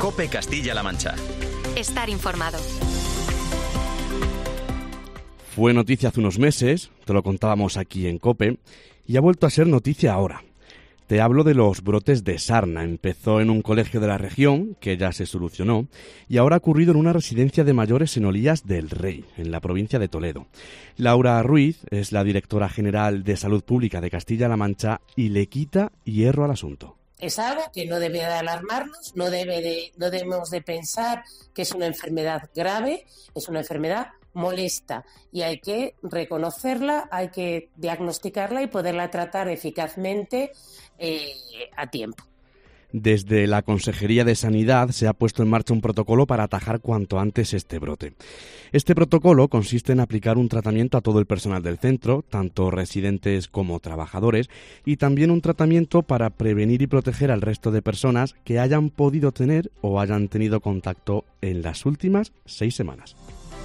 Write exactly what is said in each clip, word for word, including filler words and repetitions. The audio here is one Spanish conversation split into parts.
COPE Castilla-La Mancha. Estar informado. Fue noticia hace unos meses, te lo contábamos aquí en COPE, y ha vuelto a ser noticia ahora. Te hablo de los brotes de sarna. Empezó en un colegio de la región, que ya se solucionó, y ahora ha ocurrido en una residencia de mayores en Olías del Rey, en la provincia de Toledo. Laura Ruiz es la directora general de Salud Pública de Castilla-La Mancha y le quita hierro al asunto. Es algo que no debe de alarmarnos, no, debe de, no debemos de pensar que es una enfermedad grave, es una enfermedad molesta y hay que reconocerla, hay que diagnosticarla y poderla tratar eficazmente eh, a tiempo. Desde la Consejería de Sanidad se ha puesto en marcha un protocolo para atajar cuanto antes este brote. Este protocolo consiste en aplicar un tratamiento a todo el personal del centro, tanto residentes como trabajadores, y también un tratamiento para prevenir y proteger al resto de personas que hayan podido tener o hayan tenido contacto en las últimas seis semanas.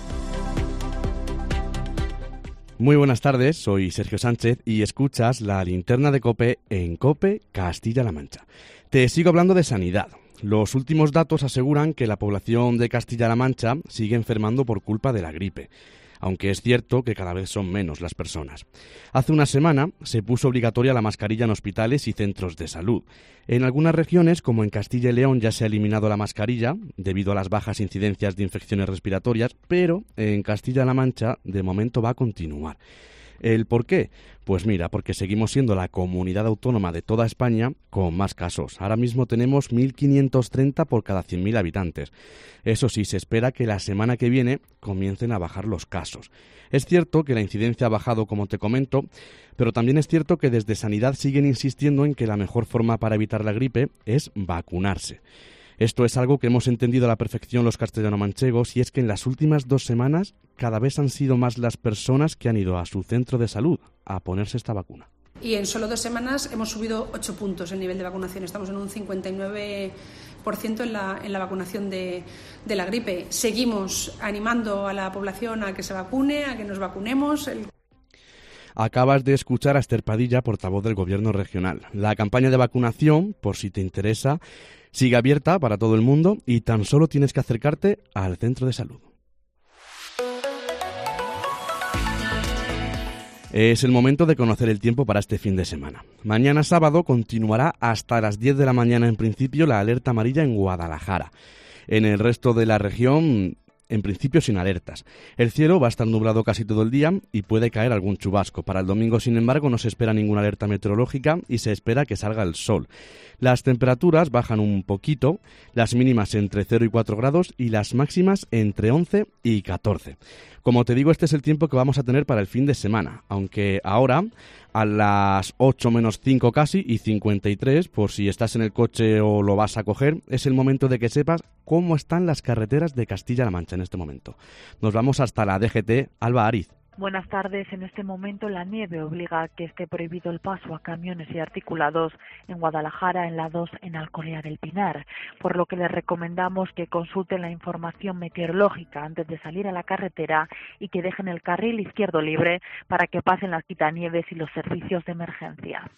Muy buenas tardes, soy Sergio Sánchez y escuchas la linterna de COPE en COPE Castilla-La Mancha. Te sigo hablando de sanidad. Los últimos datos aseguran que la población de Castilla-La Mancha sigue enfermando por culpa de la gripe, aunque es cierto que cada vez son menos las personas. Hace una semana se puso obligatoria la mascarilla en hospitales y centros de salud. En algunas regiones, como en Castilla y León, ya se ha eliminado la mascarilla debido a las bajas incidencias de infecciones respiratorias, pero en Castilla-La Mancha de momento va a continuar. ¿El por qué? Pues mira, porque seguimos siendo la comunidad autónoma de toda España con más casos. Ahora mismo tenemos mil quinientos treinta por cada cien mil habitantes. Eso sí, se espera que la semana que viene comiencen a bajar los casos. Es cierto que la incidencia ha bajado, como te comento, pero también es cierto que desde Sanidad siguen insistiendo en que la mejor forma para evitar la gripe es vacunarse. Esto es algo que hemos entendido a la perfección los castellano-manchegos, y es que en las últimas dos semanas cada vez han sido más las personas que han ido a su centro de salud a ponerse esta vacuna. Y en solo dos semanas hemos subido ocho puntos el nivel de vacunación. Estamos en un cincuenta y nueve por ciento en la, en la vacunación de, de la gripe. Seguimos animando a la población a que se vacune, a que nos vacunemos. El... Acabas de escuchar a Esther Padilla, portavoz del Gobierno regional. La campaña de vacunación, por si te interesa, sigue abierta para todo el mundo y tan solo tienes que acercarte al centro de salud. Es el momento de conocer el tiempo para este fin de semana. Mañana sábado continuará hasta las diez de la mañana en principio la alerta amarilla en Guadalajara. En el resto de la región, en principio sin alertas. El cielo va a estar nublado casi todo el día y puede caer algún chubasco. Para el domingo, sin embargo, no se espera ninguna alerta meteorológica y se espera que salga el sol. Las temperaturas bajan un poquito, las mínimas entre cero y cuatro grados y las máximas entre once y catorce. Como te digo, este es el tiempo que vamos a tener para el fin de semana, aunque ahora, a las ocho menos cinco casi y cincuenta y tres, por si estás en el coche o lo vas a coger, es el momento de que sepas cómo están las carreteras de Castilla-La Mancha en este momento. Nos vamos hasta la D G T. Alba Ariz. Buenas tardes. En este momento la nieve obliga a que esté prohibido el paso a camiones y articulados en Guadalajara, en la dos, en Alcolea del Pinar, por lo que les recomendamos que consulten la información meteorológica antes de salir a la carretera y que dejen el carril izquierdo libre para que pasen las quitanieves y los servicios de emergencia.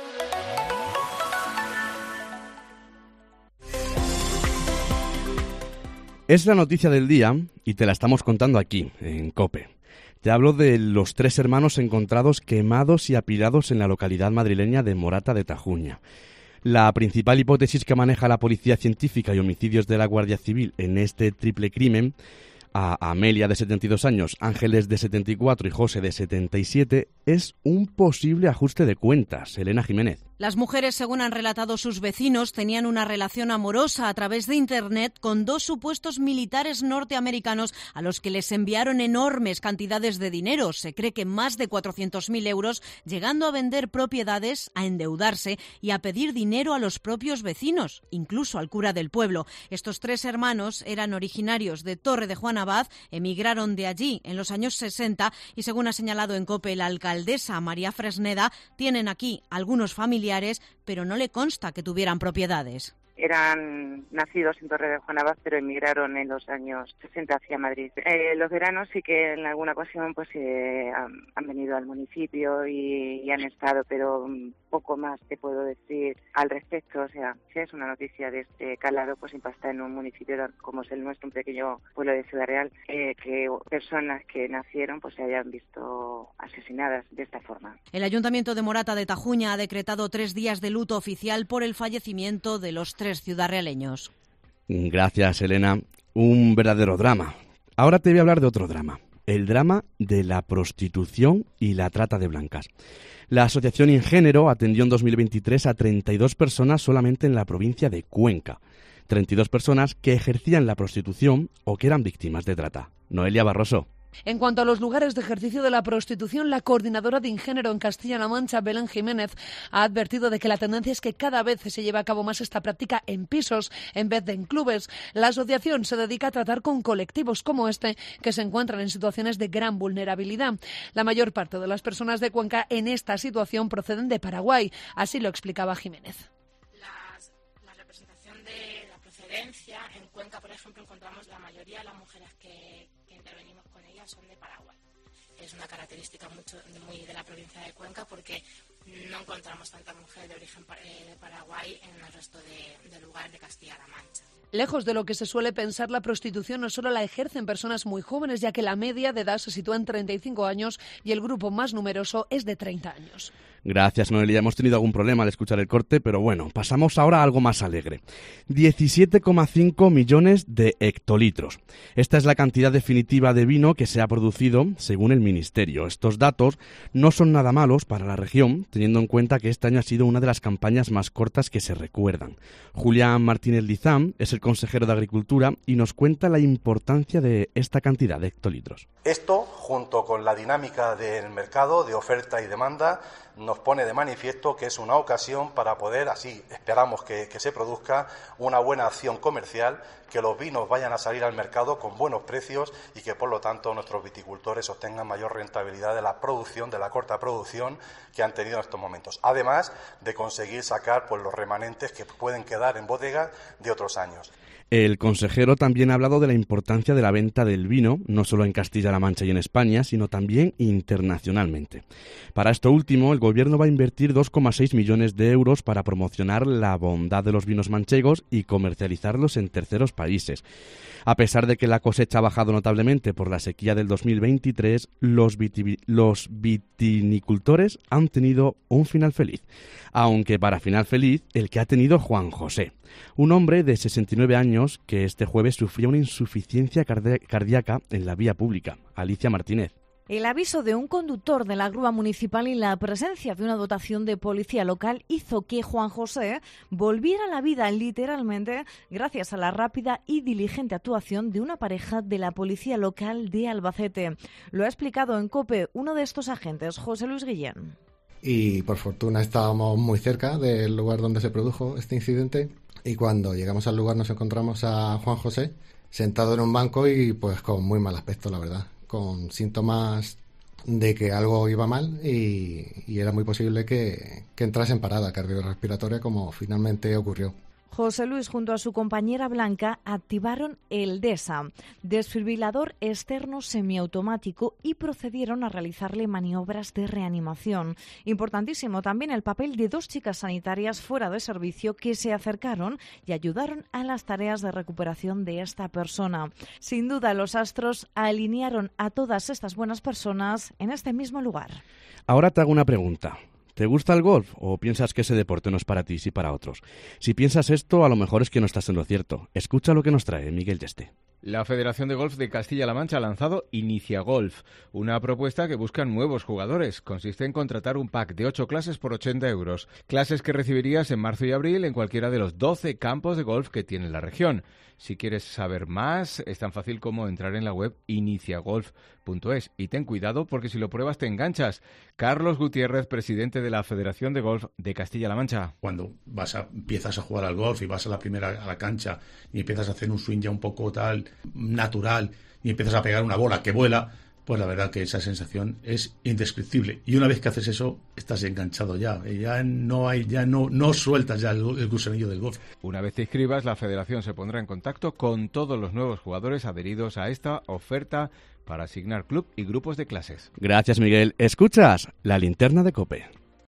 Es la noticia del día y te la estamos contando aquí, en COPE. Te hablo de los tres hermanos encontrados quemados y apilados en la localidad madrileña de Morata de Tajuña. La principal hipótesis que maneja la Policía Científica y Homicidios de la Guardia Civil en este triple crimen, a Amelia de setenta y dos años, Ángeles de setenta y cuatro y José de setenta y siete, es un posible ajuste de cuentas. Elena Jiménez. Las mujeres, según han relatado sus vecinos, tenían una relación amorosa a través de Internet con dos supuestos militares norteamericanos a los que les enviaron enormes cantidades de dinero. Se cree que más de cuatrocientos mil euros, llegando a vender propiedades, a endeudarse y a pedir dinero a los propios vecinos, incluso al cura del pueblo. Estos tres hermanos eran originarios de Torre de Juan Abad, emigraron de allí en los años sesenta y, según ha señalado en COPE la alcaldesa María Fresneda, tienen aquí algunos familiares, pero no le consta que tuvieran propiedades. eran nacidos en Torre de Juanabaz, pero emigraron en los años sesenta hacia Madrid. Eh, los veranos sí que en alguna ocasión pues eh, han, han venido al municipio y, y han estado, pero poco más te puedo decir al respecto. O sea, si es una noticia de este calado, pues impacta en un municipio como es el nuestro, un pequeño pueblo de Ciudad Real, eh, que personas que nacieron pues se hayan visto asesinadas de esta forma. El Ayuntamiento de Morata de Tajuña ha decretado tres días de luto oficial por el fallecimiento de los tres ciudadraleños. Gracias, Elena. Un verdadero drama. Ahora te voy a hablar de otro drama. El drama de la prostitución y la trata de blancas. La Asociación Ingénero atendió en dos mil veintitrés a treinta y dos personas solamente en la provincia de Cuenca. treinta y dos personas que ejercían la prostitución o que eran víctimas de trata. Noelia Barroso. En cuanto a los lugares de ejercicio de la prostitución, la coordinadora de Ingénero en Castilla-La Mancha, Belén Jiménez, ha advertido de que la tendencia es que cada vez se lleva a cabo más esta práctica en pisos en vez de en clubes. La asociación se dedica a tratar con colectivos como este que se encuentran en situaciones de gran vulnerabilidad. La mayor parte de las personas de Cuenca en esta situación proceden de Paraguay, así lo explicaba Jiménez. Las, la representación de la procedencia en Cuenca, por ejemplo, encontramos la mayoría de las mujeres que, que intervenimos con ellas son de Paraguay. Es una característica mucho, muy de la provincia de Cuenca porque no encontramos tantas mujeres de origen de Paraguay en el resto de, de lugares de Castilla-La Mancha. Lejos de lo que se suele pensar, la prostitución no solo la ejercen personas muy jóvenes, ya que la media de edad se sitúa en treinta y cinco años y el grupo más numeroso es de treinta años. Gracias, Noelia. Hemos tenido algún problema al escuchar el corte, pero bueno, pasamos ahora a algo más alegre. diecisiete coma cinco millones de hectolitros. Esta es la cantidad definitiva de vino que se ha producido según el Ministerio. Estos datos no son nada malos para la región, teniendo en cuenta que este año ha sido una de las campañas más cortas que se recuerdan. Julián Martínez Lizán es el consejero de Agricultura y nos cuenta la importancia de esta cantidad de hectolitros. Esto, junto con la dinámica del mercado de oferta y demanda, nos pone de manifiesto que es una ocasión para poder, así esperamos que, que se produzca, una buena acción comercial, que los vinos vayan a salir al mercado con buenos precios y que, por lo tanto, nuestros viticultores obtengan mayor rentabilidad de la producción, de la corta producción que han tenido en estos momentos. Además de conseguir sacar pues, los remanentes que pueden quedar en bodega de otros años. El consejero también ha hablado de la importancia de la venta del vino, no solo en Castilla-La Mancha y en España, sino también internacionalmente. Para esto último, el Gobierno va a invertir dos coma seis millones de euros para promocionar la bondad de los vinos manchegos y comercializarlos en terceros países. A pesar de que la cosecha ha bajado notablemente por la sequía del dos mil veintitrés, los, viti- los vitinicultores han tenido un final feliz. Aunque para final feliz, el que ha tenido Juan José, un hombre de sesenta y nueve años que este jueves sufría una insuficiencia cardi- cardíaca en la vía pública. Alicia Martínez. El aviso de un conductor de la grúa municipal y la presencia de una dotación de policía local hizo que Juan José volviera a la vida literalmente gracias a la rápida y diligente actuación de una pareja de la policía local de Albacete. Lo ha explicado en COPE uno de estos agentes, José Luis Guillén. Y por fortuna estábamos muy cerca del lugar donde se produjo este incidente y cuando llegamos al lugar nos encontramos a Juan José sentado en un banco y pues con muy mal aspecto, la verdad, con síntomas de que algo iba mal y, y era muy posible que, que entrase en parada cardiorrespiratoria como finalmente ocurrió. José Luis junto a su compañera Blanca activaron el DESA, desfibrilador externo semiautomático, y procedieron a realizarle maniobras de reanimación. Importantísimo también el papel de dos chicas sanitarias fuera de servicio que se acercaron y ayudaron a las tareas de recuperación de esta persona. Sin duda, los astros alinearon a todas estas buenas personas en este mismo lugar. Ahora te hago una pregunta. ¿Te gusta el golf o piensas que ese deporte no es para ti, sí para otros? Si piensas esto, a lo mejor es que no estás en lo cierto. Escucha lo que nos trae Miguel Yeste. La Federación de Golf de Castilla-La Mancha ha lanzado Inicia Golf, una propuesta que busca nuevos jugadores. Consiste en contratar un pack de ocho clases por ochenta euros. Clases que recibirías en marzo y abril en cualquiera de los doce campos de golf que tiene la región. Si quieres saber más, es tan fácil como entrar en la web inicia golf punto es. Y ten cuidado porque si lo pruebas te enganchas. Carlos Gutiérrez, presidente de la Federación de Golf de Castilla-La Mancha. Cuando vas a, empiezas a jugar al golf y vas a la primera a la cancha y empiezas a hacer un swing ya un poco tal natural y empiezas a pegar una bola que vuela, pues la verdad que esa sensación es indescriptible. Y una vez que haces eso, estás enganchado ya. Ya no hay, ya no, no sueltas ya el, el gusanillo del golf. Una vez te inscribas, la federación se pondrá en contacto con todos los nuevos jugadores adheridos a esta oferta para asignar club y grupos de clases. Gracias, Miguel. Escuchas la linterna de COPE.